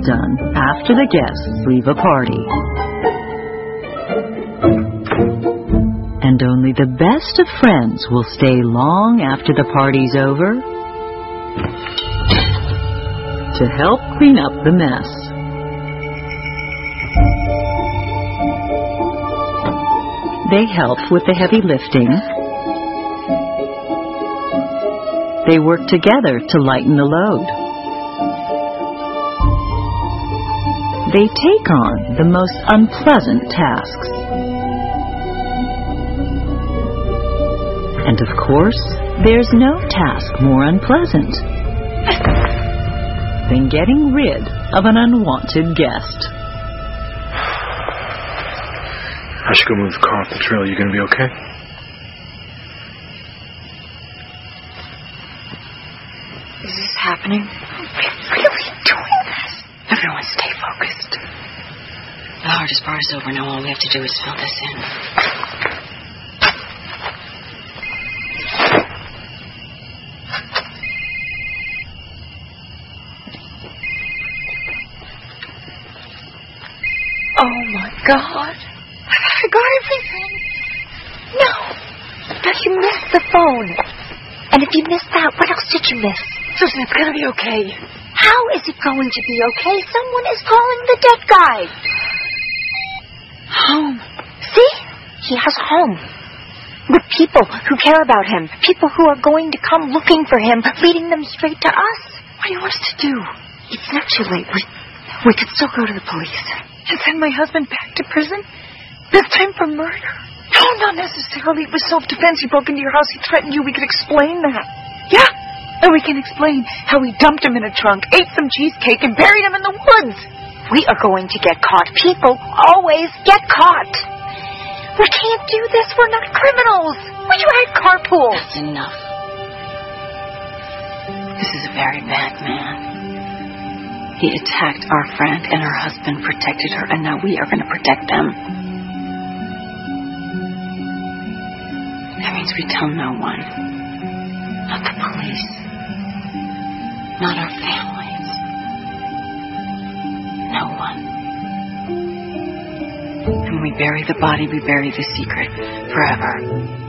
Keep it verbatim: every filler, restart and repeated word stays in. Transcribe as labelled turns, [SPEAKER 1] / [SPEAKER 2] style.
[SPEAKER 1] done after the guests leave a party. And only the best of friends will stay long after the party's over to help clean up the mess. They help with the heavy lifting. They work together to lighten the load. They take on the most unpleasant tasks. And of course, there's no task more unpleasant than getting rid of an unwanted guest.
[SPEAKER 2] I should go move the car off the trail. You gonna be okay?
[SPEAKER 3] Is this happening? Are we really doing this? Everyone stay focused. The hardest part is over now. All we have to do is fill this in. Oh my God. I got everything. No. But you missed the phone. And if you missed that, what else did you miss?
[SPEAKER 4] Susan, it's gonna be okay.
[SPEAKER 3] How is it going to be okay? Someone is calling the dead guy. Home. See? He has home. With people who care about him. People who are going to come looking for him, leading them straight to us.
[SPEAKER 4] What do you want us to do?
[SPEAKER 3] It's not too late. We, we could still go to the police.
[SPEAKER 4] And send my husband back to prison? This time for murder? No, not necessarily. It was self-defense. He broke into your house. He threatened you. We could explain that. Yeah. And we can explain how we dumped him in a trunk, ate some cheesecake, and buried him in the woods.
[SPEAKER 3] We are going to get caught. People always get caught. We can't do this. We're not criminals. We tried carpool.
[SPEAKER 5] That's enough. This is a very bad man. He attacked our friend, and her husband protected her, and now we are going to protect them. That means we tell no one. Not the police. Not our families. No one. And when we bury the body, we bury the secret forever.